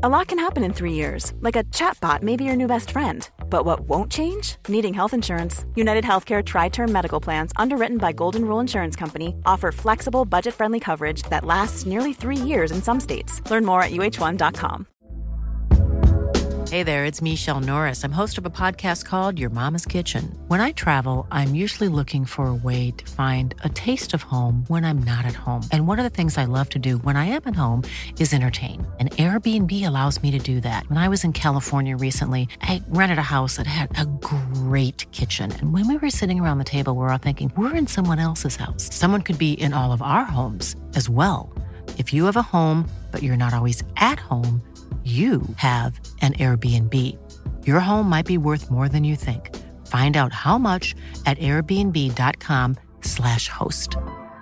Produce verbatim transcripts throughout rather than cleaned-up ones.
A lot can happen in three years, like a chatbot may be your new best friend. But what won't change? Needing health insurance. United Healthcare Tri-Term Medical Plans, underwritten by Golden Rule Insurance Company, offer flexible, budget-friendly coverage that lasts nearly three years in some states. Learn more at U H one dot com. Hey there, it's Michelle Norris. I'm host of a podcast called Your Mama's Kitchen. When I travel, I'm usually looking for a way to find a taste of home when I'm not at home. And one of the things I love to do when I am at home is entertain. And Airbnb allows me to do that. When I was in California recently, I rented a house that had a great kitchen. And when we were sitting around the table, we were all thinking, we're in someone else's house. Someone could be in all of our homes as well. If you have a home, but you're not always at home, you have an Airbnb. Your home might be worth more than you think. Find out how much at airbnb.com slash host.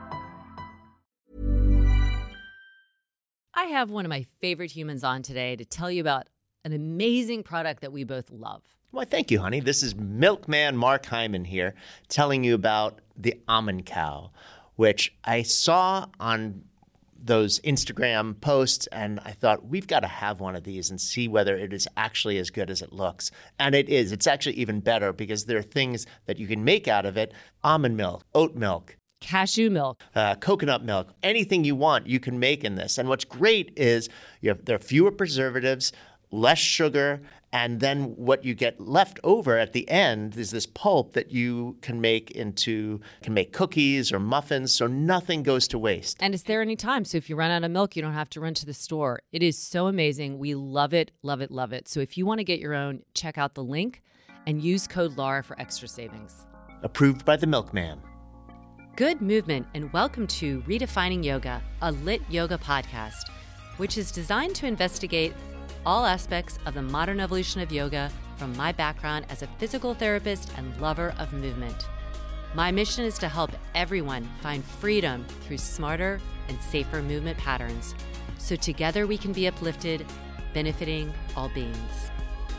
I have one of my favorite humans on today to tell you about an amazing product that we both love. Well, thank you, honey. This is Milkman Mark Hyman here telling you about the Almond Cow, which I saw on those Instagram posts, and I thought, we've got to have one of these and see whether it is actually as good as it looks. And it is. It's actually even better because there are things that you can make out of it. Almond milk, oat milk, cashew milk, uh, coconut milk, anything you want you can make in this. And what's great is you have, there are fewer preservatives, less sugar, and then what you get left over at the end is this pulp that you can make into, can make cookies or muffins, so nothing goes to waste. And it's there anytime. So if you run out of milk, you don't have to run to the store. It is so amazing. We love it, love it, love it. So if you want to get your own, check out the link and use code Laura for extra savings. Approved by the Milkman. Good movement, and welcome to Redefining Yoga, a lit yoga podcast, which is designed to investigate all aspects of the modern evolution of yoga from my background as a physical therapist and lover of movement. My mission is to help everyone find freedom through smarter and safer movement patterns, so together we can be uplifted, benefiting all beings.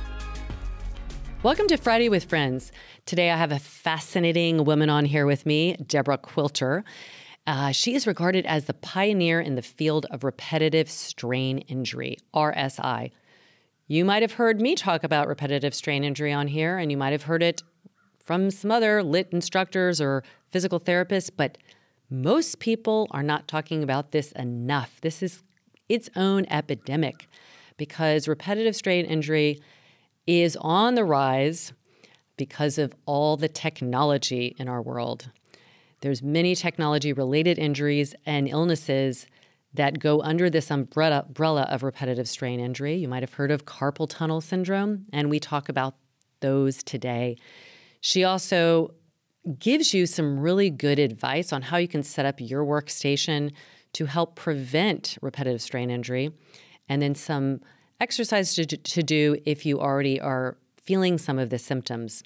Welcome to Friday with Friends. Today I have a fascinating woman on here with me, Deborah Quilter. Uh, she is regarded as the pioneer in the field of repetitive strain injury, R S I. You might have heard me talk about repetitive strain injury on here, and you might have heard it from some other lit instructors or physical therapists, but most people are not talking about this enough. This is its own epidemic because repetitive strain injury is on the rise because of all the technology in our world. There's many technology-related injuries and illnesses that go under this umbrella, umbrella of repetitive strain injury. You might have heard of carpal tunnel syndrome, and we talk about those today. She also gives you some really good advice on how you can set up your workstation to help prevent repetitive strain injury, and then some exercise to, to do if you already are feeling some of the symptoms.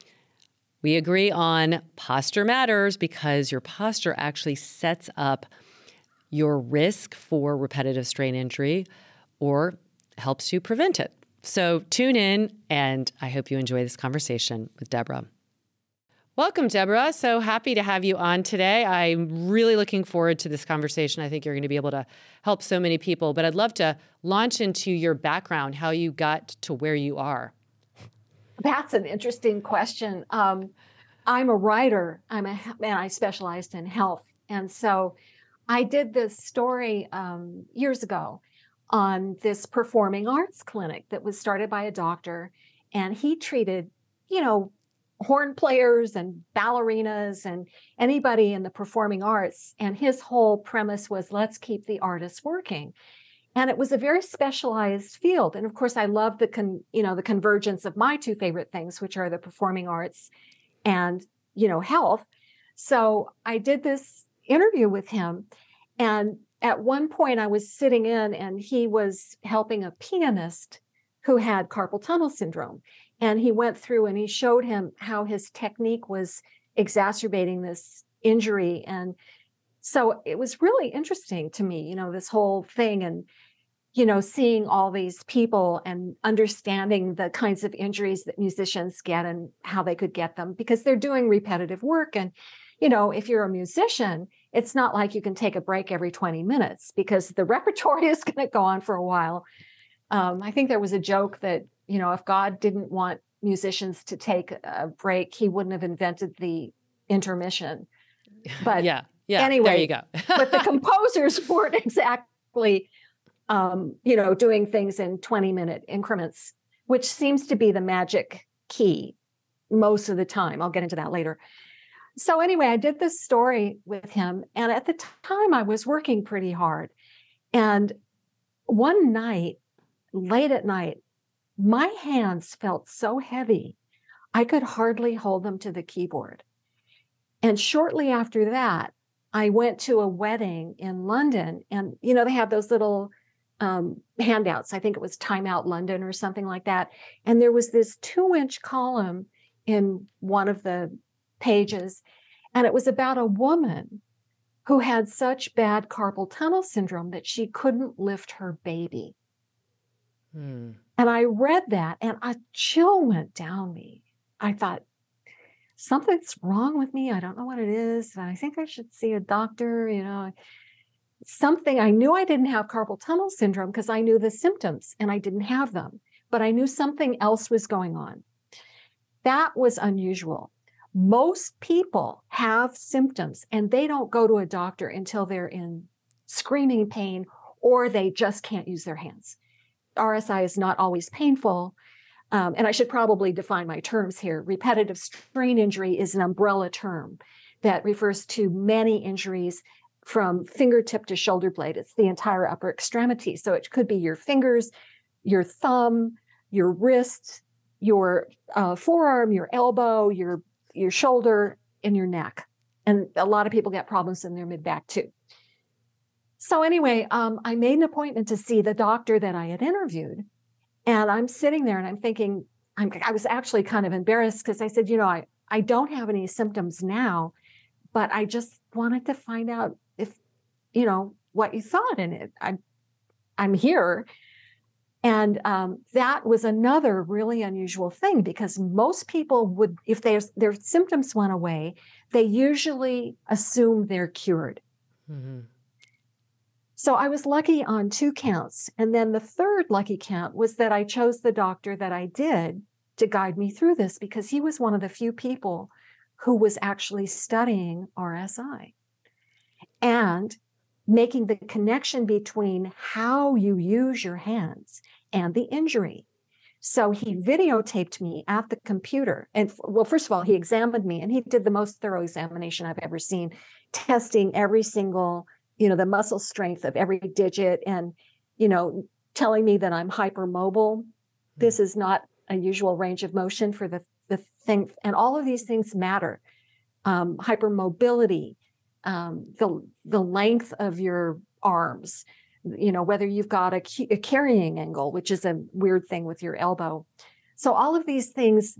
We agree on posture matters because your posture actually sets up your risk for repetitive strain injury or helps you prevent it. So tune in, and I hope you enjoy this conversation with Deborah. Welcome, Deborah. So happy to have you on today. I'm really looking forward to this conversation. I think you're going to be able to help so many people, but I'd love to launch into your background, how you got to where you are. That's an interesting question. Um, I'm a writer. I'm a and I specialized in health, and so I did this story um, years ago on this performing arts clinic that was started by a doctor, and he treated, you know, horn players and ballerinas and anybody in the performing arts. And his whole premise was, let's keep the artists working. And it was a very specialized field. And of course, I love the, con, you know, the convergence of my two favorite things, which are the performing arts and, you know, health. So I did this interview with him. And at one point I was sitting in and he was helping a pianist who had carpal tunnel syndrome. And he went through and he showed him how his technique was exacerbating this injury. And so it was really interesting to me, you know, this whole thing and, you know, seeing all these people and understanding the kinds of injuries that musicians get and how they could get them because they're doing repetitive work. And, you know, if you're a musician, it's not like you can take a break every twenty minutes because the repertoire is going to go on for a while. Um, I think there was a joke that, you know, if God didn't want musicians to take a break, he wouldn't have invented the intermission. But yeah, yeah. anyway, there you go. but the composers weren't exactly, um, you know, doing things in twenty minute increments, which seems to be the magic key most of the time. I'll get into that later. So anyway, I did this story with him. And at the time I was working pretty hard. And one night, late at night, my hands felt so heavy, I could hardly hold them to the keyboard. And shortly after that, I went to a wedding in London. And, you know, they have those little um, handouts. I think it was Time Out London or something like that. And there was this two inch column in one of the pages. And it was about a woman who had such bad carpal tunnel syndrome that she couldn't lift her baby. Hmm. And I read that and a chill went down me. I thought, something's wrong with me. I don't know what it is. I think I should see a doctor, you know. Something, I knew I didn't have carpal tunnel syndrome because I knew the symptoms and I didn't have them, but I knew something else was going on. That was unusual. Most people have symptoms and they don't go to a doctor until they're in screaming pain or they just can't use their hands. R S I is not always painful. Um, and I should probably define my terms here. Repetitive strain injury is an umbrella term that refers to many injuries from fingertip to shoulder blade. It's the entire upper extremity. So it could be your fingers, your thumb, your wrist, your uh, forearm, your elbow, your your shoulder, and your neck. And a lot of people get problems in their mid-back too. So anyway, um, I made an appointment to see the doctor that I had interviewed. And I'm sitting there and I'm thinking, I'm, I was actually kind of embarrassed because I said, you know, I, I don't have any symptoms now, but I just wanted to find out if, you know, what you thought. And it, I, I'm here. And um, that was another really unusual thing because most people would, if their their symptoms went away, they usually assume they're cured. Mm-hmm. So I was lucky on two counts. And then the third lucky count was that I chose the doctor that I did to guide me through this because he was one of the few people who was actually studying R S I and making the connection between how you use your hands and the injury. So he videotaped me at the computer. And well, first of all, he examined me and he did the most thorough examination I've ever seen, testing every single, you know, the muscle strength of every digit and, you know, telling me that I'm hypermobile. This is not a usual range of motion for the, the thing. And all of these things matter. Um, hypermobility, um, the, the length of your arms, you know, whether you've got a, a carrying angle, which is a weird thing with your elbow. So all of these things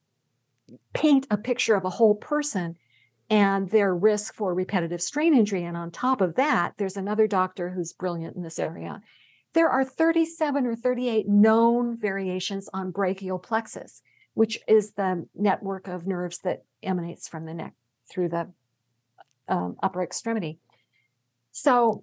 paint a picture of a whole person and their risk for repetitive strain injury. And on top of that, there's another doctor who's brilliant in this area. There are thirty-seven or thirty-eight known variations on brachial plexus, which is the network of nerves that emanates from the neck through the um, upper extremity. So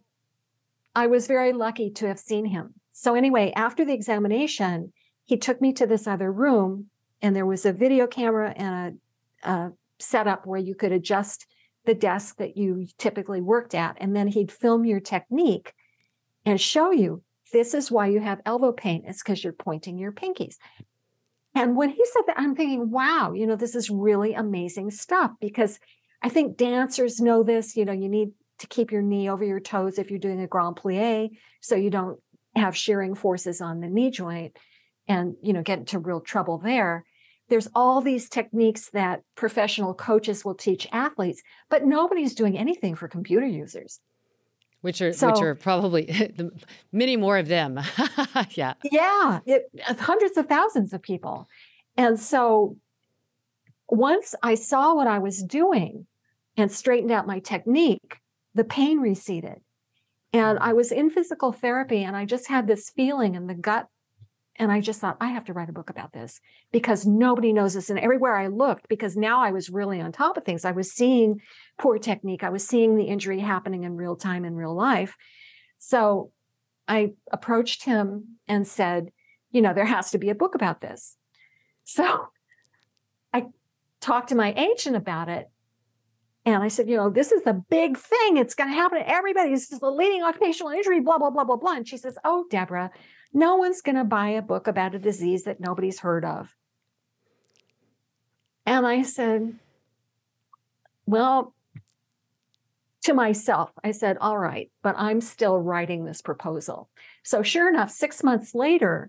I was very lucky to have seen him. So anyway, after the examination, he took me to this other room and there was a video camera and a, a setup where you could adjust the desk that you typically worked at. And then he'd film your technique and show you, this is why you have elbow pain. It's because you're pointing your pinkies. And when he said that, I'm thinking, wow, you know, this is really amazing stuff because I think dancers know this, you know, you need to keep your knee over your toes if you're doing a grand plie so you don't have shearing forces on the knee joint and, you know, get into real trouble there. There's all these techniques that professional coaches will teach athletes, but nobody's doing anything for computer users. Which are so, which are probably many more of them. yeah. Yeah. It, hundreds of thousands of people. And so once I saw what I was doing and straightened out my technique, the pain receded. And I was in physical therapy and I just had this feeling in the gut. And I just thought, I have to write a book about this because nobody knows this. And everywhere I looked, because now I was really on top of things, I was seeing poor technique. I was seeing the injury happening in real time in real life. So I approached him and said, you know, there has to be a book about this. So I talked to my agent about it. And I said, you know, this is the big thing. It's going to happen to everybody. This is the leading occupational injury, blah, blah, blah, blah, blah. And she says, oh, Deborah, no one's going to buy a book about a disease that nobody's heard of. And I said, well, to myself, I said, all right, but I'm still writing this proposal. So sure enough, six months later,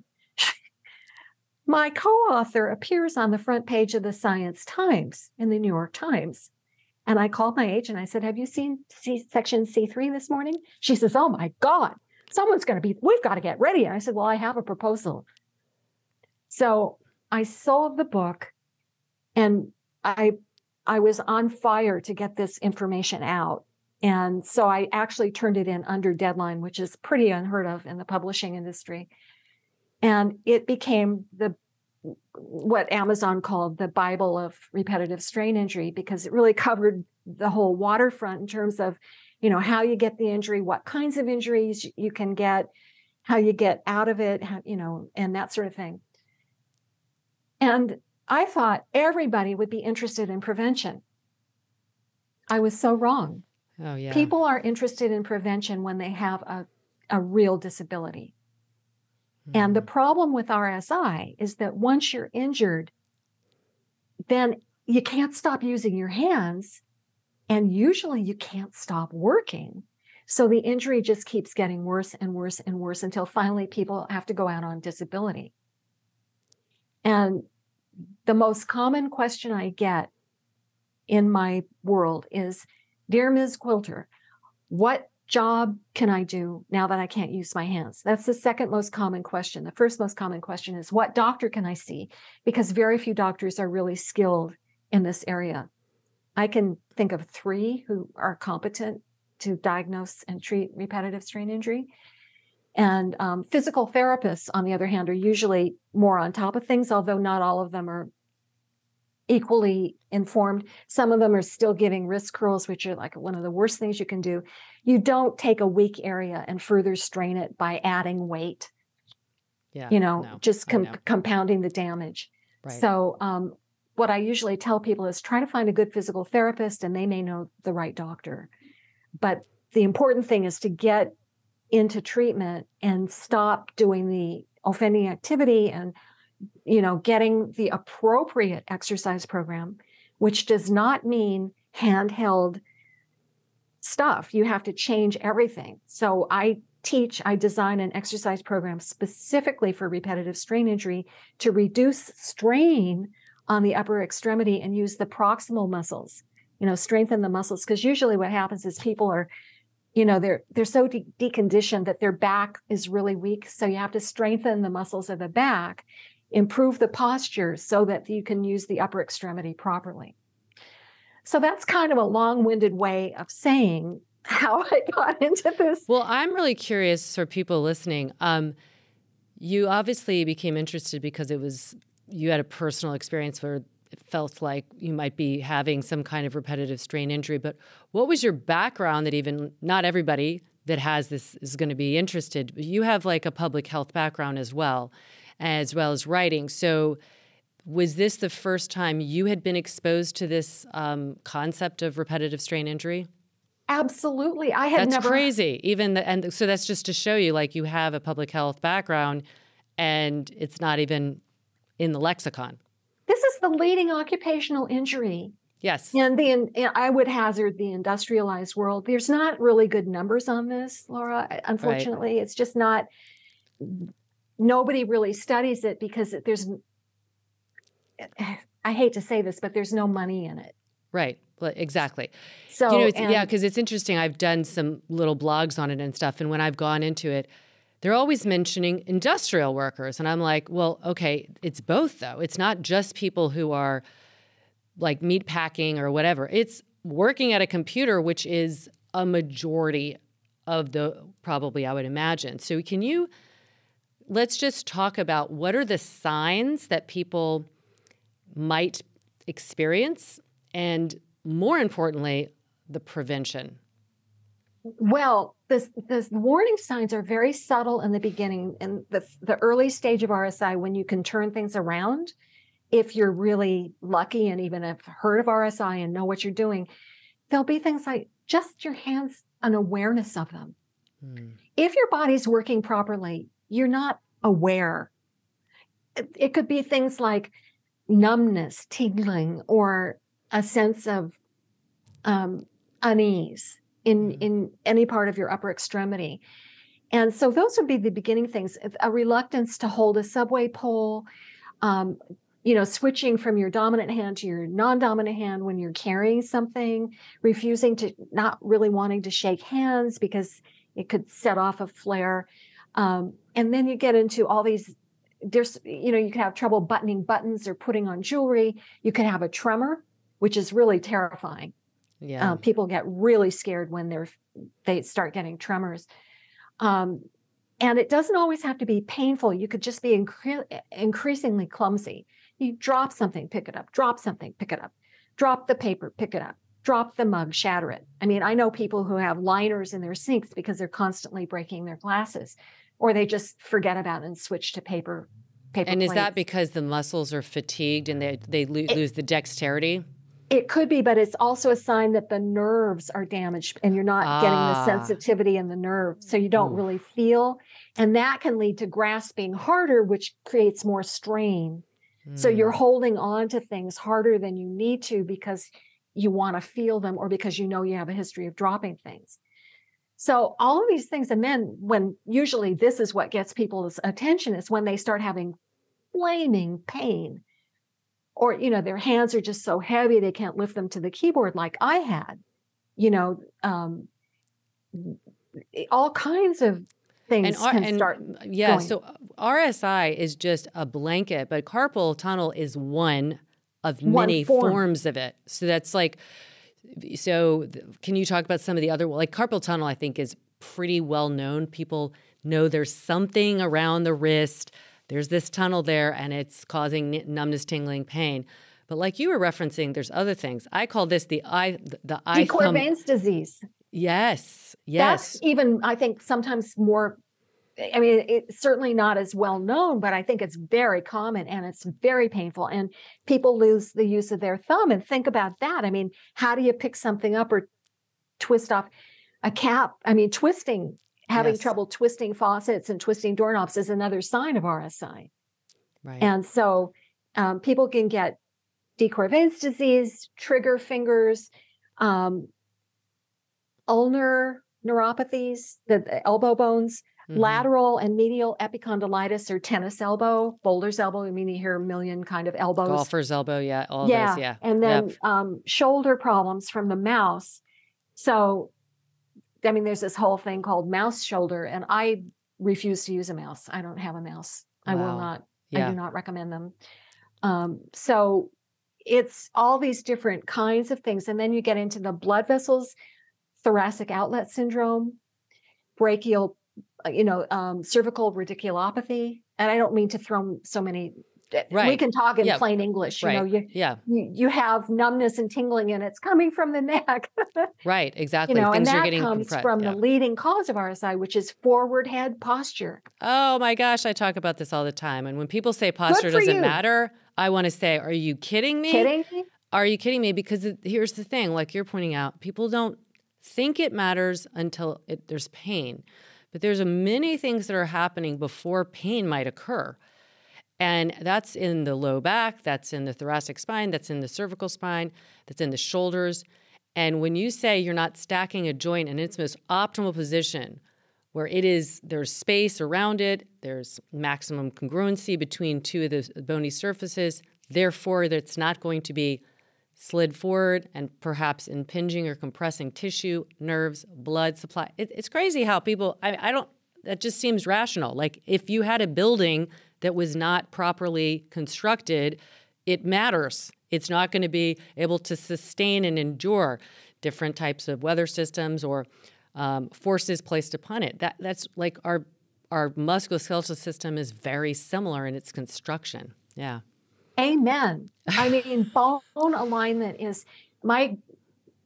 my co-author appears on the front page of the Science Times in the New York Times. And I called my agent. I said, have you seen C- section C three this morning? She says, oh my God, someone's going to be, we've got to get ready. And I said, well, I have a proposal. So I sold the book, and I, I was on fire to get this information out. And so I actually turned it in under deadline, which is pretty unheard of in the publishing industry. And it became the what Amazon called the Bible of repetitive strain injury, because it really covered the whole waterfront in terms of, you know, how you get the injury, what kinds of injuries you can get, how you get out of it, how, you know, and that sort of thing. And I thought everybody would be interested in prevention. I was so wrong. Oh, yeah. People are interested in prevention when they have a, a real disability. And the problem with R S I is that once you're injured, then you can't stop using your hands, and usually you can't stop working. So the injury just keeps getting worse and worse and worse until finally people have to go out on disability. And the most common question I get in my world is, dear Miz Quilter, what job can I do now that I can't use my hands? That's the second most common question. The first most common question is, what doctor can I see? Because very few doctors are really skilled in this area. I can think of three who are competent to diagnose and treat repetitive strain injury. And um, physical therapists, on the other hand, are usually more on top of things, although not all of them are equally informed. Some of them are still giving wrist curls, which are like one of the worst things you can do. You don't take a weak area and further strain it by adding weight, Yeah, you know, no, just com- know. compounding the damage. Right. So um, what I usually tell people is try to find a good physical therapist, and they may know the right doctor. But the important thing is to get into treatment and stop doing the offending activity and, you know, getting the appropriate exercise program, which does not mean handheld stuff. You have to change everything. So I teach, I design an exercise program specifically for repetitive strain injury to reduce strain on the upper extremity and use the proximal muscles, you know, strengthen the muscles. Because usually what happens is people are, you know, they're they're so de- deconditioned that their back is really weak. So you have to strengthen the muscles of the back, improve the posture so that you can use the upper extremity properly. So that's kind of a long-winded way of saying how I got into this. Well, I'm really curious for people listening. Um, you obviously became interested because it was you had a personal experience where it felt like you might be having some kind of repetitive strain injury. But what was your background that even not everybody that has this is going to be interested? You have like a public health background as well, as well as writing. So was this the first time you had been exposed to this um, concept of repetitive strain injury? Absolutely. I had that's never. That's crazy. Even the, and so that's just to show you, like, you have a public health background, and it's not even in the lexicon. This is the leading occupational injury. Yes. And the and I would hazard the industrialized world. There's not really good numbers on this, Laura. Unfortunately, right. It's just not. Nobody really studies it because there's. I hate to say this, but there's no money in it. Right. Well, exactly. So you know, it's, and, yeah, because it's interesting. I've done some little blogs on it and stuff, and when I've gone into it, they're always mentioning industrial workers, and I'm like, well, okay, it's both though. It's not just people who are like meat packing or whatever. It's working at a computer, which is a majority of the probably, I would imagine. So can you? Let's just talk about what are the signs that people might experience, and more importantly, the prevention. Well, the, the warning signs are very subtle in the beginning. In the, the early stage of R S I, when you can turn things around, if you're really lucky and even have heard of R S I and know what you're doing, there'll be things like just your hands, an awareness of them. Hmm. If your body's working properly, you're not aware. It, it could be things like numbness, tingling, or a sense of um, unease in, hmm. in any part of your upper extremity. And so those would be the beginning things. A reluctance to hold a subway pole, um, you know, switching from your dominant hand to your non-dominant hand when you're carrying something, refusing to, not really wanting to shake hands because it could set off a flare. Um, and then you get into all these, there's, you know, you can have trouble buttoning buttons or putting on jewelry. You can have a tremor, which is really terrifying. Yeah. Uh, people get really scared when they're, they start getting tremors. Um, and it doesn't always have to be painful. You could just be incre- increasingly clumsy. You drop something, pick it up, drop something, pick it up, drop the paper, pick it up, drop the mug, shatter it. I mean, I know people who have liners in their sinks because they're constantly breaking their glasses, or they just forget about it and switch to paper, paper And plates. Is that because the muscles are fatigued and they, they lo- it, lose the dexterity? It could be, but it's also a sign that the nerves are damaged and you're not ah. getting the sensitivity in the nerve. So you don't Ooh. really feel. And that can lead to grasping harder, which creates more strain. Mm. So you're holding on to things harder than you need to because you want to feel them or because you know you have a history of dropping things. So all of these things, and then when usually this is what gets people's attention, is when they start having flaming pain. Or, you know, their hands are just so heavy, they can't lift them to the keyboard like I had, you know, um, all kinds of things and, can and, start Yeah, going. So R S I is just a blanket, but carpal tunnel is one of one many form. forms of it. So that's like, so can you talk about some of the other, like carpal tunnel I think is pretty well known. People know there's something around the wrist. There's this tunnel there, and it's causing numbness, tingling, pain. But like you were referencing, there's other things. I call this the eye, the eye De Quervain's disease. Yes, yes. That's even, I think, sometimes more. I mean, it's certainly not as well known, but I think it's very common and it's very painful. And people lose the use of their thumb. And think about that. I mean, how do you pick something up or twist off a cap? I mean, twisting. Having yes. trouble twisting faucets and twisting doorknobs is another sign of R S I. Right. And so um, people can get De Quervain's disease, trigger fingers, um, ulnar neuropathies, the, the elbow bones, mm-hmm. lateral and medial epicondylitis or tennis elbow, bowler's elbow. I mean, you hear a million kind of elbows. Golfer's elbow, yeah, all yeah. those, yeah. And then yep. um, shoulder problems from the mouse. So I mean, there's this whole thing called mouse shoulder, and I refuse to use a mouse. I don't have a mouse. Wow. I will not. Yeah. I do not recommend them. Um, so it's all these different kinds of things. And then you get into the blood vessels, thoracic outlet syndrome, brachial, you know, um, cervical radiculopathy. And I don't mean to throw so many. Right. We can talk in yeah. plain English. You right. know, you, yeah. you you have numbness and tingling, and it's coming from the neck. Right. Exactly. You know, Things and are that getting comes compressed. from yeah. the leading cause of R S I, which is forward head posture. Oh my gosh, I talk about this all the time. And when people say posture doesn't you. matter, I want to say, are you kidding me? Kidding me? Are you kidding me? Because it, here's the thing, like you're pointing out, people don't think it matters until it, there's pain. But there's a many things that are happening before pain might occur. And that's in the low back, that's in the thoracic spine, that's in the cervical spine, that's in the shoulders. And when you say you're not stacking a joint in its most optimal position, where it is, there's space around it, there's maximum congruency between two of the bony surfaces, therefore that's not going to be slid forward and perhaps impinging or compressing tissue, nerves, blood supply. It, it's crazy how people, I, I don't, that just seems rational. Like if you had a building that was not properly constructed, it matters. It's not going to be able to sustain and endure different types of weather systems or um, forces placed upon it. That that's like our our musculoskeletal system is very similar in its construction. Yeah. Amen. I mean, bone alignment is my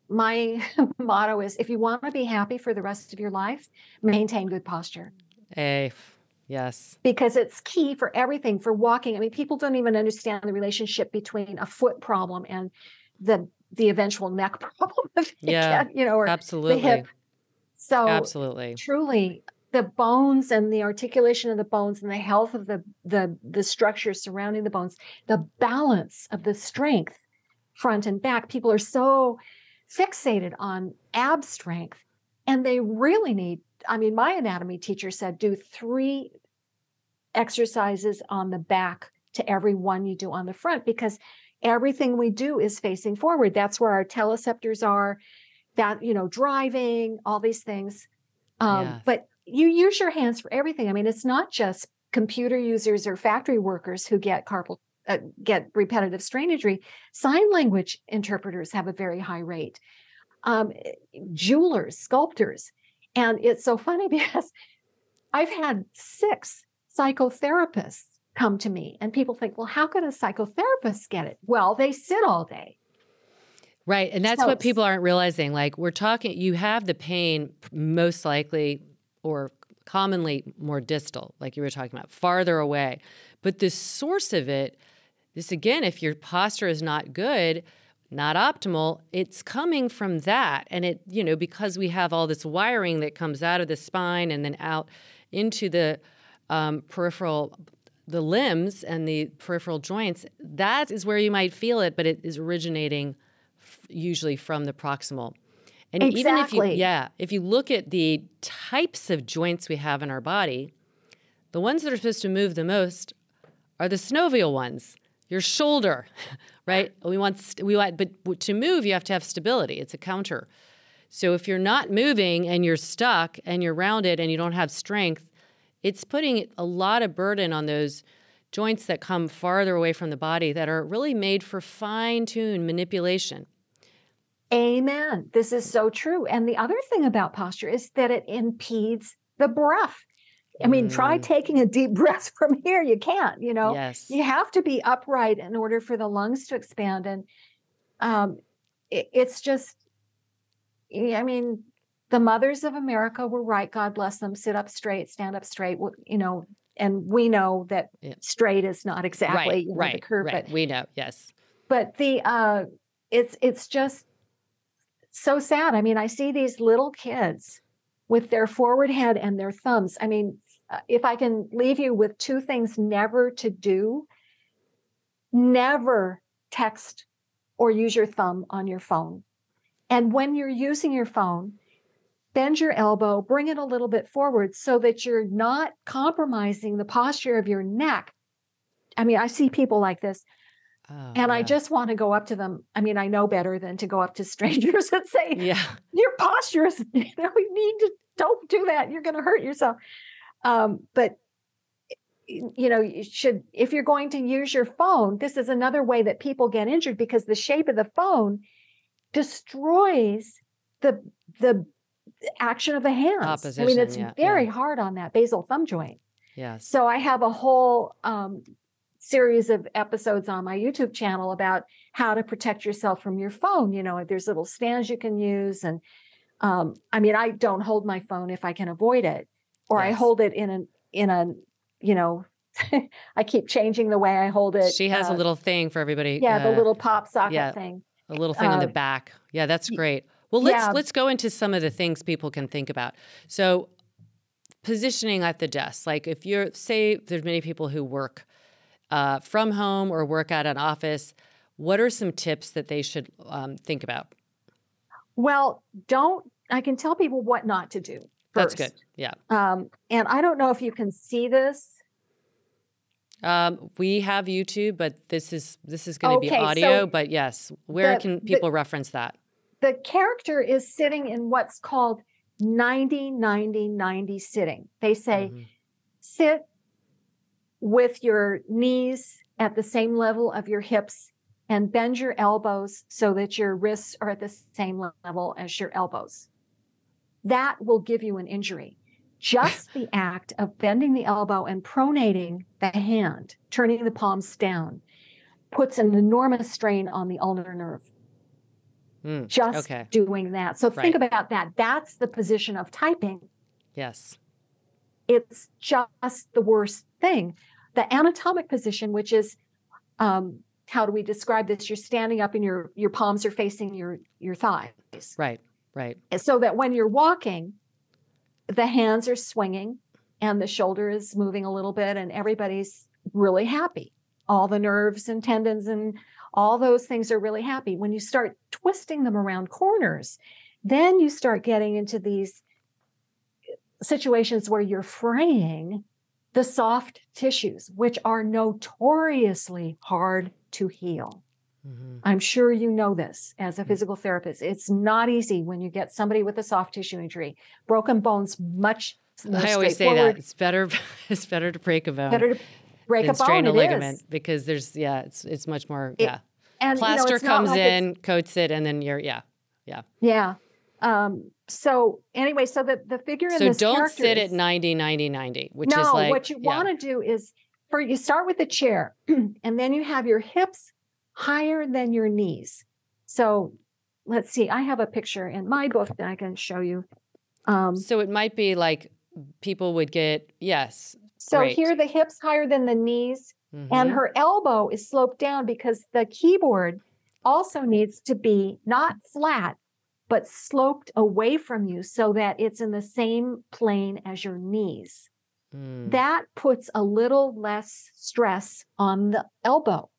my motto is, if you want to be happy for the rest of your life, maintain good posture. Hey, yes. Because it's key for everything, for walking. I mean, people don't even understand the relationship between a foot problem and the the eventual neck problem. If they Yeah, get, you know, or absolutely. the hip. So Absolutely. truly, the bones and the articulation of the bones and the health of the the the structure surrounding the bones, the balance of the strength, front and back. People are so fixated on ab strength, and they really need. I mean, my anatomy teacher said do three exercises on the back to every one you do on the front, because everything we do is facing forward. That's where our teleceptors are, that, you know, driving, all these things. Um, Yeah. But you use your hands for everything. I mean, it's not just computer users or factory workers who get carpal, uh, get repetitive strain injury. Sign language interpreters have a very high rate. Um, jewelers, sculptors. And it's so funny because I've had six psychotherapists come to me, and people think, well, how could a psychotherapist get it? Well, they sit all day. Right. And that's So- what people aren't realizing. Like, we're talking, you have the pain most likely or commonly more distal, like you were talking about, farther away. But the source of it, this again, if your posture is not good, not optimal, it's coming from that. And it, you know, because we have all this wiring that comes out of the spine and then out into the um, peripheral, the limbs and the peripheral joints, that is where you might feel it, but it is originating f- usually from the proximal. And even if you, Exactly. yeah, if you look at the types of joints we have in our body, the ones that are supposed to move the most are the synovial ones, your shoulder, right? We want, st- we want, but to move, you have to have stability. It's a counter. So if you're not moving and you're stuck and you're rounded and you don't have strength, it's putting a lot of burden on those joints that come farther away from the body that are really made for fine-tuned manipulation. Amen. This is so true. And the other thing about posture is that it impedes the breath. I mean, try Mm. taking a deep breath from here. You can't, you know, Yes. you have to be upright in order for the lungs to expand. And um, it, it's just, I mean, the mothers of America were right. God bless them. Sit up straight, stand up straight, you know, and we know that Yeah. straight is not exactly Right, you know, right, the curve, right. but We know, yes. but the uh it's it's just so sad. I mean, I see these little kids with their forward head and their thumbs. I mean, uh, if I can leave you with two things never to do, never text or use your thumb on your phone. And when you're using your phone, bend your elbow, bring it a little bit forward so that you're not compromising the posture of your neck. I mean, I see people like this. Oh, And I yeah. just want to go up to them. I mean, I know better than to go up to strangers and say, Yeah. your posture is, you know, you need to, don't do that. You're going to hurt yourself. Um, but, you know, you should, if you're going to use your phone, this is another way that people get injured because the shape of the phone destroys the, the action of the hands. I mean, Opposition, it's yeah, very yeah. hard on that basal thumb joint. Yes. So I have a whole um, series of episodes on my YouTube channel about how to protect yourself from your phone. You know, there's little stands you can use. And um, I mean, I don't hold my phone if I can avoid it, or I Yes. hold it in a, in a, you know, I keep changing the way I hold it. She has uh, a little thing for everybody. yeah, the uh, little pop socket yeah. thing. a little thing on the uh, back. Yeah, that's great. Well, let's yeah. let's go into some of the things people can think about. So, positioning at the desk. Like if you're, say, there's many people who work uh, from home or work at an office. What are some tips that they should um, think about? Well, don't, I can tell people what not to do That's first. good. Yeah. Um, and I don't know if you can see this. Um, we have YouTube, but this is this is going to Okay, be audio. so But yes, where the- can the- people reference that? The character is sitting in what's called ninety, ninety, ninety sitting. They say, Mhm. sit with your knees at the same level of your hips and bend your elbows so that your wrists are at the same level as your elbows. That will give you an injury. Just the act of bending the elbow and pronating the hand, turning the palms down, puts an enormous strain on the ulnar nerve. Mm, just okay. doing that. So Right. think about that. That's the position of typing. Yes. It's just the worst thing. The anatomic position, which is, um, how do we describe this? You're standing up and your your palms are facing your your thighs. Right. Right. And so that when you're walking, the hands are swinging and the shoulder is moving a little bit and everybody's really happy. All the nerves and tendons and all those things are really happy. When you start twisting them around corners, then you start getting into these situations where you're fraying the soft tissues, which are notoriously hard to heal. Mm-hmm. I'm sure you know this as a physical therapist. It's not easy when you get somebody with a soft tissue injury. Broken bones, much more I always say straightforward. that it's better. It's better to break a bone Better to break than a bone. strain a It ligament is. because there's yeah, it's it's much more It- yeah. And you know, Plaster it's not comes like it's- in, coats it, and then you're yeah, yeah. Yeah. Um, so anyway, so the, the figure in So this don't character sit is, at ninety, ninety, ninety, which no, is like what you yeah. want to do is for you start with the chair and then you have your hips higher than your knees. So let's see, I have a picture in my book that I can show you. Um, So it might be like people would get yes. so great. here the hips higher than the knees Mhm. and her elbow is sloped down because the keyboard also needs to be not flat, but sloped away from you so that it's in the same plane as your knees. Mm. That puts a little less stress on the elbow.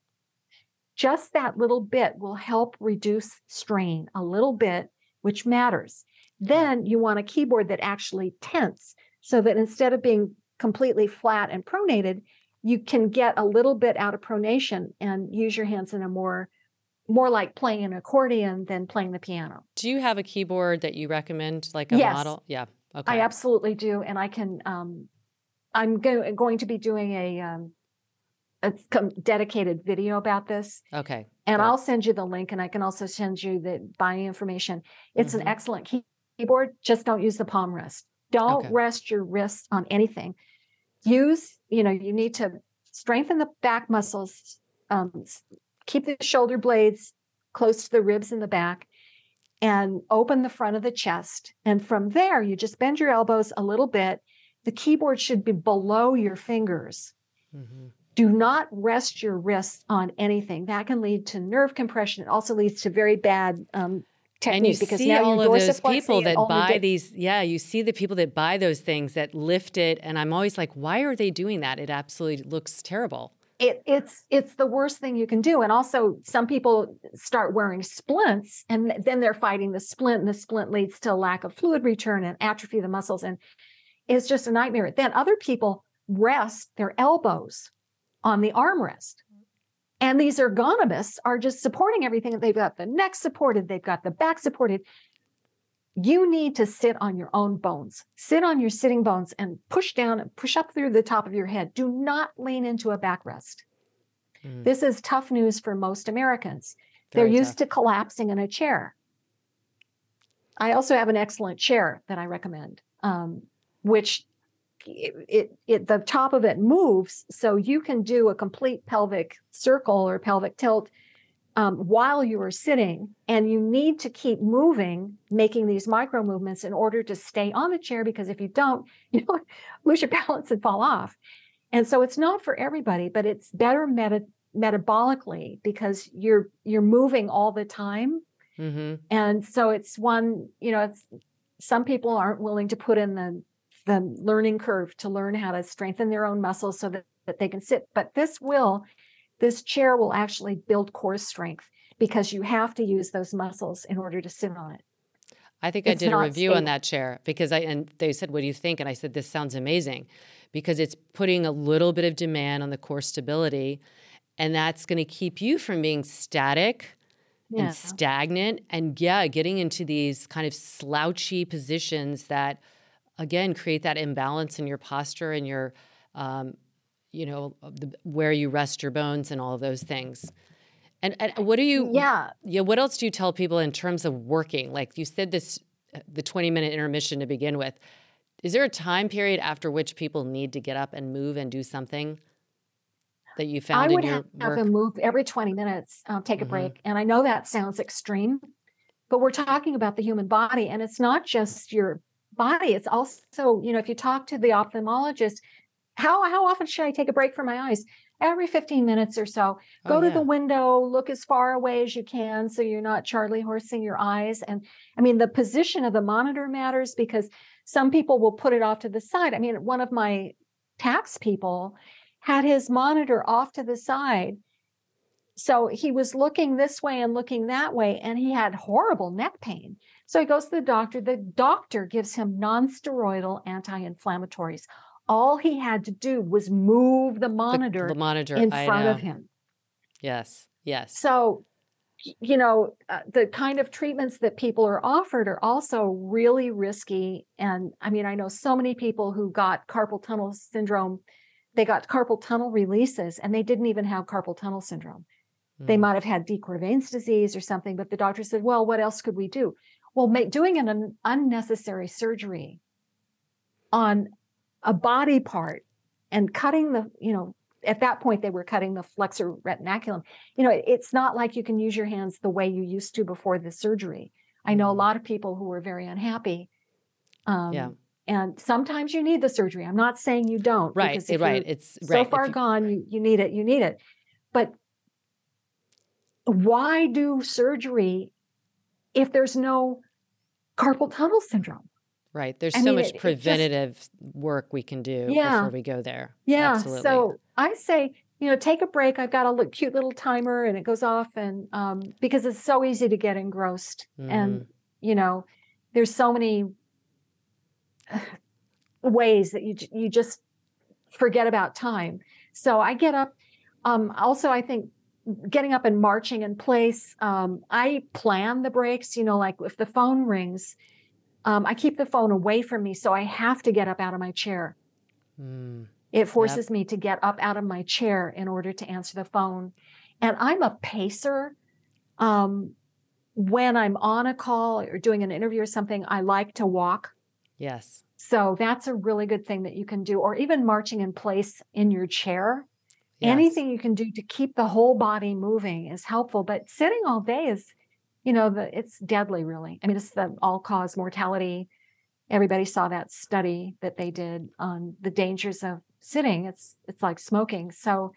Just that little bit will help reduce strain a little bit, which matters. Then you want a keyboard that actually tents so that instead of being completely flat and pronated, you can get a little bit out of pronation and use your hands in a more, more like playing an accordion than playing the piano. Do you have a keyboard that you recommend, like a Yes. model? Yeah. Okay. I absolutely do. And I can, um, I'm go- going to be doing a, um, a com- dedicated video about this. Okay. And Good. I'll send you the link and I can also send you the buying information. It's Mhm. an excellent key- keyboard. Just don't use the palm rest. Don't Okay. rest your wrists on anything. Use, you know, you need to strengthen the back muscles, um, s- keep the shoulder blades close to the ribs in the back and open the front of the chest. And from there, you just bend your elbows a little bit. The keyboard should be below your fingers. Mhm. Do not rest your wrists on anything. That can lead to nerve compression. It also leads to very bad um, technique And you because see now all your of those dorsiflexia people and that ulnar buy dip- these. Yeah, you see the people that buy those things that lift it, and I'm always like, why are they doing that? It absolutely looks terrible. It, it's it's the worst thing you can do. And also, some people start wearing splints, and then they're fighting the splint, and the splint leads to a lack of fluid return and atrophy of the muscles, and it's just a nightmare. Then other people rest their elbows on the armrest. And these ergonomists are just supporting everything. They've got the neck supported, they've got the back supported. You need to sit on your own bones. Sit on your sitting bones and push down and push up through the top of your head. Do not lean into a backrest. Mm. This is tough news for most Americans. Very They're used tough. to collapsing in a chair. I also have an excellent chair that I recommend, um, which it, it, it the top of it moves so you can do a complete pelvic circle or pelvic tilt um, while you are sitting, and you need to keep moving, making these micro movements in order to stay on the chair, because if you don't, you know, lose your balance and fall off. And so it's not for everybody, but it's better meta- metabolically because you're you're moving all the time. Mm-hmm. And so it's one, you know, it's some people aren't willing to put in the the learning curve to learn how to strengthen their own muscles so that, that they can sit. But this will, this chair will actually build core strength because you have to use those muscles in order to sit on it. I think I It's did a not review on stable. that chair because I and they said, "What do you think?" And I said, "This sounds amazing," because it's putting a little bit of demand on the core stability, and that's going to keep you from being static Yeah. and stagnant, and yeah, getting into these kind of slouchy positions that, again, create that imbalance in your posture and your, um, you know, the, where you rest your bones and all of those things. And, and what do you? Yeah. Yeah. What else do you tell people in terms of working? Like you said, this the twenty minute intermission to begin with. Is there a time period after which people need to get up and move and do something that you found I would in your have, have work? them move every twenty minutes, um, take a Mhm. break. And I know that sounds extreme, but we're talking about the human body, and it's not just your body. It's also, you know, if you talk to the ophthalmologist, how how often should I take a break from my eyes? Every fifteen minutes or so. Go Oh, to yeah. the window, look as far away as you can so you're not Charlie horsing your eyes. And I mean, the position of the monitor matters because some people will put it off to the side. I mean, one of my tax people had his monitor off to the side. So he was looking this way and looking that way, and he had horrible neck pain. So he goes to the doctor. The doctor gives him non-steroidal anti-inflammatories. All he had to do was move the monitor, the monitor in I front know. of him. Yes. Yes. So, you know, uh, the kind of treatments that people are offered are also really risky. And I mean, I know so many people who got carpal tunnel syndrome. They got carpal tunnel releases and they didn't even have carpal tunnel syndrome. Mm. They might have had de Quervain's disease or something, but the doctor said, well, what else could we do? Well, make, doing an, an unnecessary surgery on a body part and cutting the, you know, at that point they were cutting the flexor retinaculum. You know, it, it's not like you can use your hands the way you used to before the surgery. I know a lot of people who were very unhappy. Um, yeah. And sometimes you need the surgery. I'm not saying you don't. Right, because if right. You're it's so right. far you... gone, you, you need it, you need it. But why do surgery if there's no carpal tunnel syndrome? Right. There's I so mean, much it- it preventative work we can do Yeah. before we go there. Yeah. Absolutely. So I say, you know, take a break. I've got a li- cute little timer and it goes off and um, because it's so easy to get engrossed. And, you know, there's so many ways that you, j- you just forget about time. So I get up. Um, also, I think getting up and marching in place. Um, I plan the breaks, you know, like if the phone rings, um, I keep the phone away from me. So I have to get up out of my chair. Mm. It forces Yep. me to get up out of my chair in order to answer the phone. And I'm a pacer. Um, when I'm on a call or doing an interview or something, I like to walk. Yes. So that's a really good thing that you can do, or even marching in place in your chair. Yes. Anything you can do to keep the whole body moving is helpful. But sitting all day is, you know, the, it's deadly, really. I mean, it's the all-cause mortality. Everybody saw that study that they did on the dangers of sitting. It's it's like smoking. So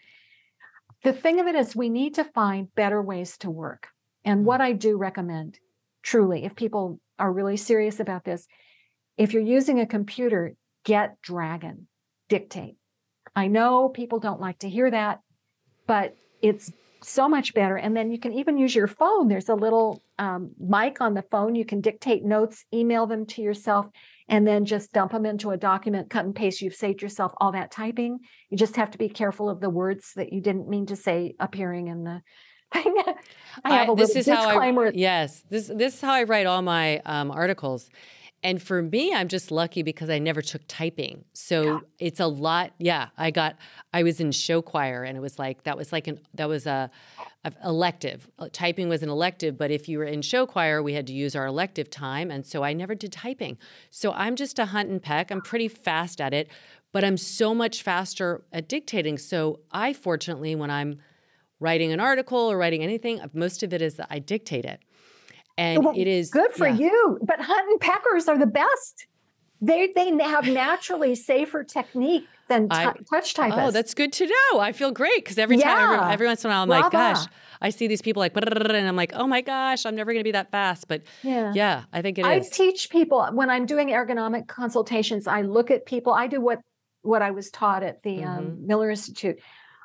the thing of it is we need to find better ways to work. And what I do recommend, truly, if people are really serious about this, if you're using a computer, get Dragon, Dictate. I know people don't like to hear that, but it's so much better. And then you can even use your phone. There's a little um, mic on the phone. You can dictate notes, email them to yourself, and then just dump them into a document, cut and paste. You've saved yourself all that typing. You just have to be careful of the words that you didn't mean to say appearing in the thing. I have a I, this little is how disclaimer. I, yes, this this is how I write all my um, articles. And for me, I'm just lucky because I never took typing. So yeah. It's a lot. Yeah, I got, I was in show choir and it was like, that was like an, that was a, a elective. Typing was an elective, but if you were in show choir, we had to use our elective time. And so I never did typing. So I'm just a hunt and peck. I'm pretty fast at it, but I'm so much faster at dictating. So I fortunately, when I'm writing an article or writing anything, most of it is that I dictate it. And well, it is good for yeah. you. But hunt and peckers are the best. They they have naturally safer technique than t- I, touch typists. Oh, that's good to know. I feel great because every time, Yeah. every, every once in a while, I'm Brava. like, gosh, I see these people like, and I'm like, oh my gosh, I'm never going to be that fast. But Yeah. yeah, I think it I is. teach people when I'm doing ergonomic consultations. I look at people. I do what what I was taught at the Mhm. um, Miller Institute.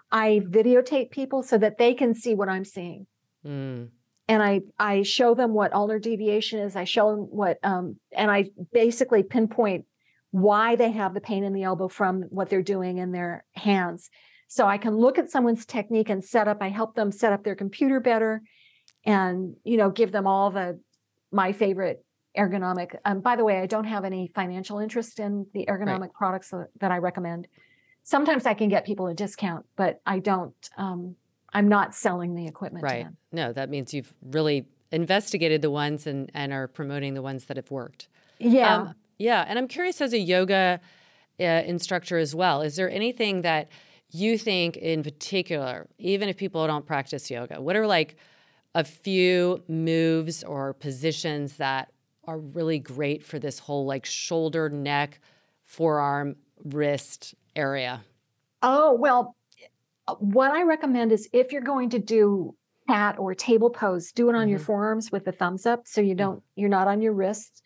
I videotape people so that they can see what I'm seeing. Mm. And I, I show them what ulnar deviation is. I show them what, um, and I basically pinpoint why they have the pain in the elbow from what they're doing in their hands. So I can look at someone's technique and set up. I help them set up their computer better, and you know, give them all the my favorite ergonomic. Um, by the way, I don't have any financial interest in the ergonomic Right. products that, that I recommend. Sometimes I can get people a discount, but I don't. Um, I'm not selling the equipment to Right. them. No, that means you've really investigated the ones and, and are promoting the ones that have worked. Yeah. Um, yeah. And I'm curious as a yoga uh, instructor as well, is there anything that you think in particular, even if people don't practice yoga, what are like a few moves or positions that are really great for this whole like shoulder, neck, forearm, wrist area? Oh, well, what I recommend is if you're going to do cat or table pose, do it on Mm-hmm. your forearms with the thumbs up so you don't, you're not on your wrists.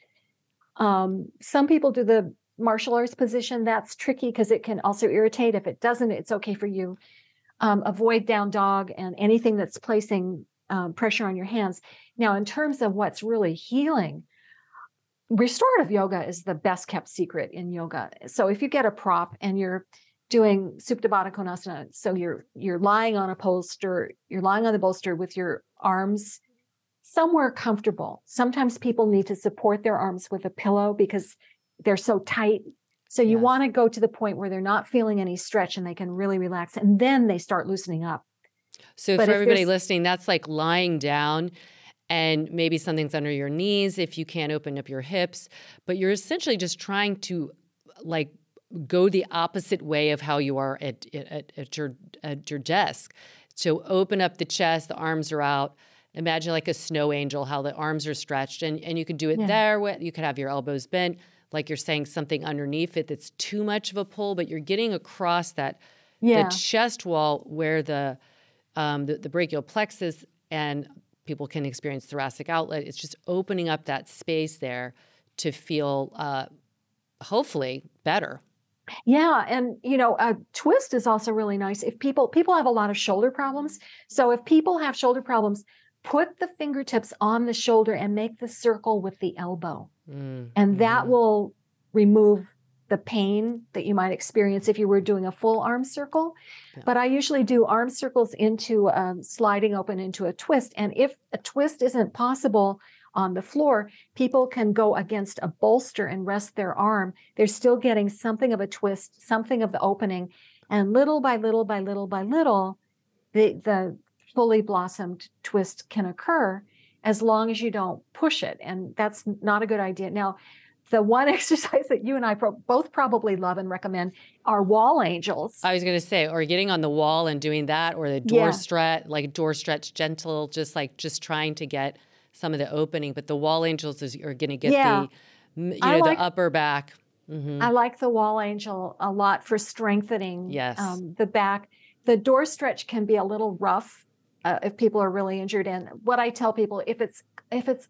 Um, some people do the martial arts position. That's tricky because it can also irritate. If it doesn't, it's okay for you. Um, avoid down dog and anything that's placing um, pressure on your hands. Now, in terms of what's really healing, restorative yoga is the best kept secret in yoga. So if you get a prop and you're doing Supta Baddha Konasana, so you're you're lying on a bolster, you're lying on the bolster with your arms somewhere comfortable. Sometimes people need to support their arms with a pillow because they're so tight. So you Yes. want to go to the point where they're not feeling any stretch and they can really relax, and then they start loosening up. So But for if everybody there's- listening, that's like lying down and maybe something's under your knees if you can't open up your hips, but you're essentially just trying to like go the opposite way of how you are at, at, at your at your desk. So open up the chest, the arms are out. Imagine like a snow angel, how the arms are stretched, and, and you can do it Yeah. there. You could have your elbows bent, like you're saying, something underneath it that's too much of a pull, but you're getting across that Yeah. the chest wall where the, um, the the brachial plexus, and people can experience thoracic outlet. It's just opening up that space there to feel uh, hopefully better. Yeah, and you know, a twist is also really nice. If people people have a lot of shoulder problems, so if people have shoulder problems, put the fingertips on the shoulder and make the circle with the elbow, Mm, and that mhm. will remove the pain that you might experience if you were doing a full arm circle. Yeah. But I usually do arm circles into um, sliding open into a twist, and if a twist isn't possible on the floor, people can go against a bolster and rest their arm. They're still getting something of a twist, something of the opening. And little by little by little by little, the, the fully blossomed twist can occur as long as you don't push it. And that's not a good idea. Now, the one exercise that you and I pro- both probably love and recommend are wall angels. I was going to say, or getting on the wall and doing that, or the door Yeah. stretch, like door stretch gentle, just like just trying to get some of the opening. But the wall angels is are going to get Yeah. the, m- you I know, like- the upper back. Mhm. I like the wall angel a lot for strengthening Yes. um, the back. The door stretch can be a little rough uh, if people are really injured. And what I tell people, if it's if it's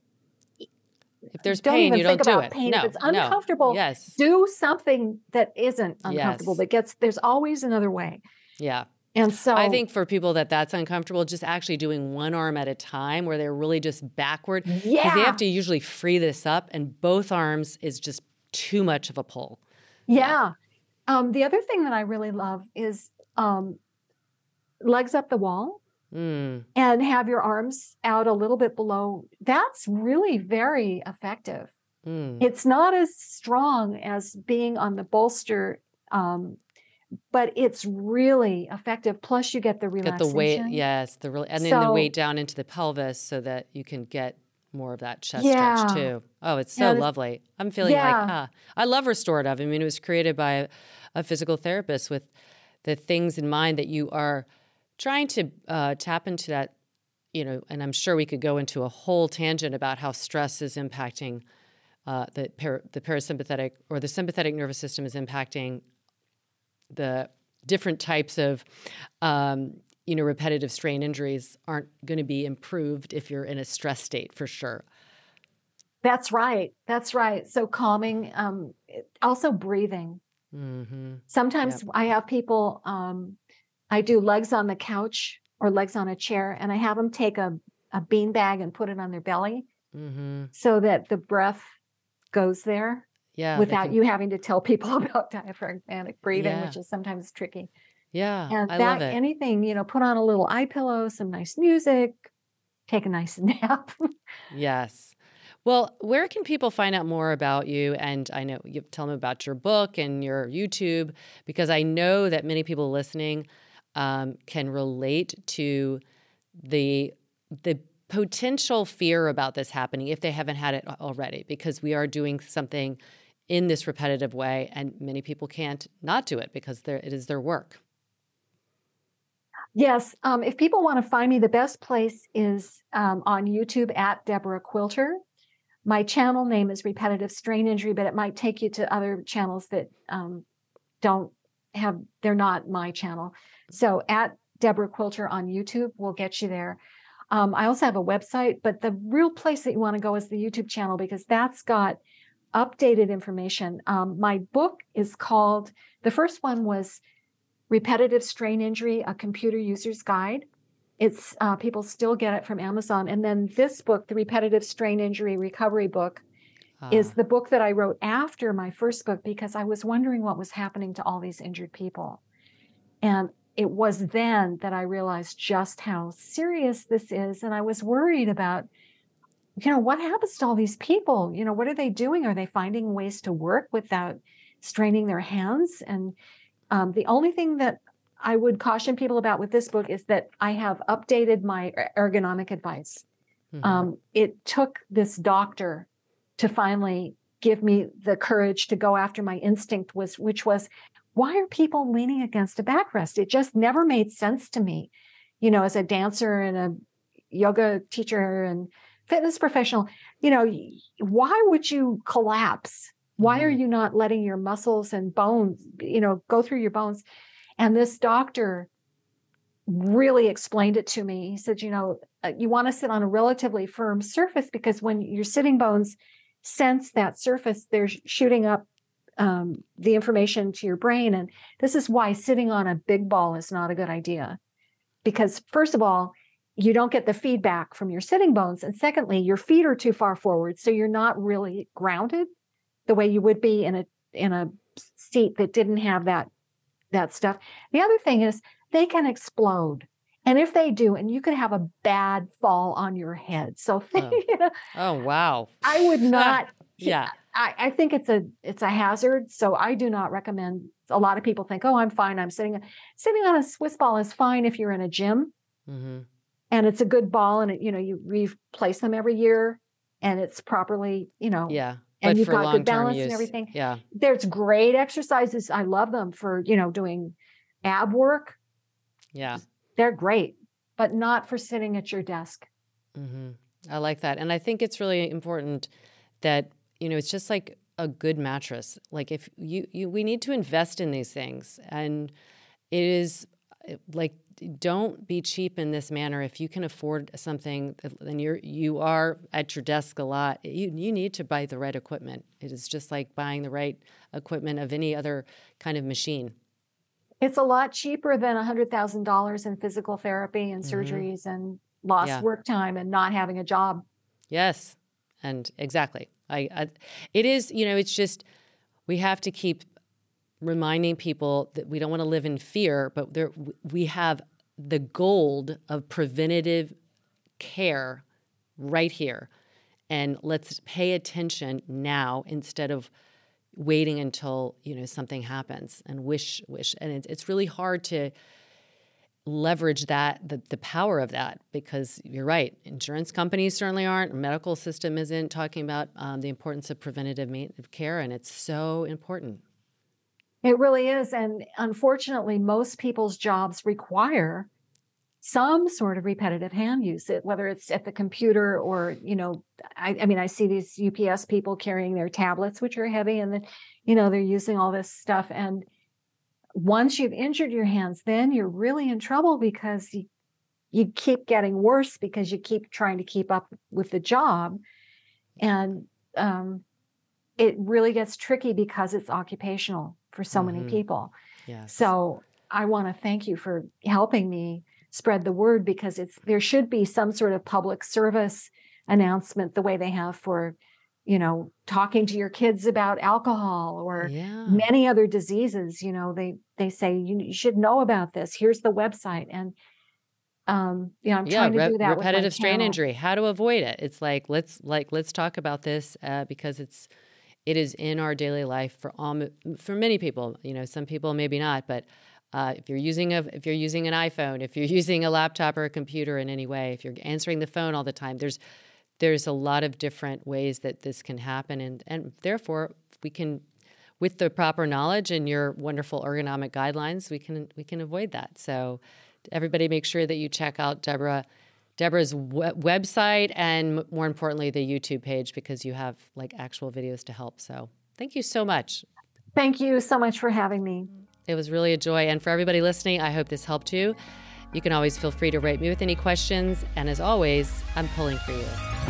If there's don't pain, even you think don't do about it. pain. No, If it's no. uncomfortable, Yes. do something that isn't uncomfortable. Yes. That gets there's always another way. Yeah. And so I think for people that that's uncomfortable, just actually doing one arm at a time where they're really just backward. Because Yeah. they have to usually free this up, and both arms is just too much of a pull. yeah. Um, the other thing that I really love is um, legs up the wall. Mm. And have your arms out a little bit below. That's really very effective. Mm. It's not as strong as being on the bolster, um, but it's really effective. Plus, you get the Get relaxation. the weight, yes, the really, and then the So- weight down into the pelvis so that you can get more of that chest Yeah. stretch too. Oh, it's so Yeah, this- lovely. I'm feeling Yeah. like, ah, I love restorative. I mean, it was created by a, a physical therapist with the things in mind that you are trying to uh, tap into that, you know, and I'm sure we could go into a whole tangent about how stress is impacting uh, the, par- the parasympathetic or the sympathetic nervous system is impacting the different types of, um, you know, repetitive strain injuries aren't going to be improved if you're in a stress state for sure. That's right. That's right. So calming, um, also breathing. Mm-hmm. Sometimes I have people, um, I do legs on the couch or legs on a chair, and I have them take a, a bean bag and put it on their belly Mm-hmm. so that the breath goes there Yeah. they without can- you having to tell people about diaphragmatic breathing, Yeah. which is sometimes tricky. Yeah. And I that love it. anything, you know, put on a little eye pillow, some nice music, take a nice nap. Yes. Well, where can people find out more about you? And I know you tell them about your book and your YouTube, because I know that many people listening um, can relate to the the potential fear about this happening if they haven't had it already, because we are doing something in this repetitive way, and many people can't not do it because they're- it is their work. Yes. Um, if people want to find me, the best place is um, on YouTube at Deborah Quilter. My channel name is Repetitive Strain Injury, but it might take you to other channels that um, don't have, they're not my channel. So at Deborah Quilter on YouTube will get you there. Um, I also have a website, but the real place that you want to go is the YouTube channel because that's got updated information. Um, my book is called, the first one was Repetitive Strain Injury, a Computer User's Guide. It's uh, people still get it from Amazon. And then this book, the Repetitive Strain Injury Recovery book, ah. is the book that I wrote after my first book because I was wondering what was happening to all these injured people. And it was then that I realized just how serious this is. And I was worried about, you know, what happens to all these people? You know, what are they doing? Are they finding ways to work without straining their hands? And um, the only thing that I would caution people about with this book is that I have updated my ergonomic advice. Mm-hmm. Um, it took this doctor to finally give me the courage to go after my instinct, was which was, why are people leaning against a backrest? It just never made sense to me. You know, as a dancer and a yoga teacher and fitness professional, you know, why would you collapse? Why mm-hmm. are you not letting your muscles and bones, you know, go through your bones? And this doctor really explained it to me. He said, you know, you want to sit on a relatively firm surface because when your sitting bones sense that surface, they're shooting up um, the information to your brain. And this is why sitting on a big ball is not a good idea. Because first of all, you don't get the feedback from your sitting bones. And secondly, your feet are too far forward. So you're not really grounded the way you would be in a in a seat that didn't have that that stuff. The other thing is they can explode. And if they do, and you could have a bad fall on your head. So oh, you know, oh wow. I would not. yeah. I, I think it's a it's a hazard. So I do not recommend. A lot of people think, oh, I'm fine. I'm sitting sitting on a Swiss ball is fine if you're in a gym. Mm-hmm. And it's a good ball, and it, you know, you replace them every year, and it's properly, you know, yeah. And but you've for got good balance use, and everything. Yeah. There's great exercises. I love them for, you know, doing ab work. Yeah. They're great, but not for sitting at your desk. Mm-hmm. I like that. And I think it's really important that, you know, it's just like a good mattress. Like if you, you we need to invest in these things. And it is like, don't be cheap in this manner. If you can afford something and you're you are at your desk a lot, you you need to buy the right equipment. It is just like buying the right equipment of any other kind of machine. It's a lot cheaper than one hundred thousand dollars in physical therapy and mm-hmm. surgeries and lost yeah. work time and not having a job. Yes, and exactly. I, I it is, you know, it's just we have to keep reminding people that we don't want to live in fear, but there we have the gold of preventative care right here. And let's pay attention now instead of waiting until, you know, something happens and wish, wish. And it's, it's really hard to leverage that, the, the power of that, because you're right. Insurance companies certainly aren't. Our medical system isn't talking about um, the importance of preventative maintenance care. And it's so important. It really is. And unfortunately, most people's jobs require some sort of repetitive hand use, it, whether it's at the computer or, you know, I, I mean, I see these U P S people carrying their tablets, which are heavy, and then, you know, they're using all this stuff. And once you've injured your hands, then you're really in trouble because you, you keep getting worse because you keep trying to keep up with the job. And um, it really gets tricky because it's occupational for so mm-hmm. many people. Yes. So I want to thank you for helping me spread the word, because it's there should be some sort of public service announcement the way they have for, you know, talking to your kids about alcohol or yeah. many other diseases. You know, they they say you, you should know about this. Here's the website. And um, you know, I'm yeah, trying to re- do that. Repetitive with my strain channel. injury, how to avoid it. It's like let's like let's talk about this uh, because it's it is in our daily life for all for many people. You know, some people maybe not, but uh, if you're using a if you're using an iPhone, if you're using a laptop or a computer in any way, if you're answering the phone all the time, there's there's a lot of different ways that this can happen, and and therefore we can, with the proper knowledge and your wonderful ergonomic guidelines, we can we can avoid that. So everybody make sure that you check out Deborah, Deborah's we- website and more importantly, the YouTube page, because you have like actual videos to help. So thank you so much. Thank you so much for having me. It was really a joy. And for everybody listening, I hope this helped you. You can always feel free to write me with any questions. And as always, I'm pulling for you.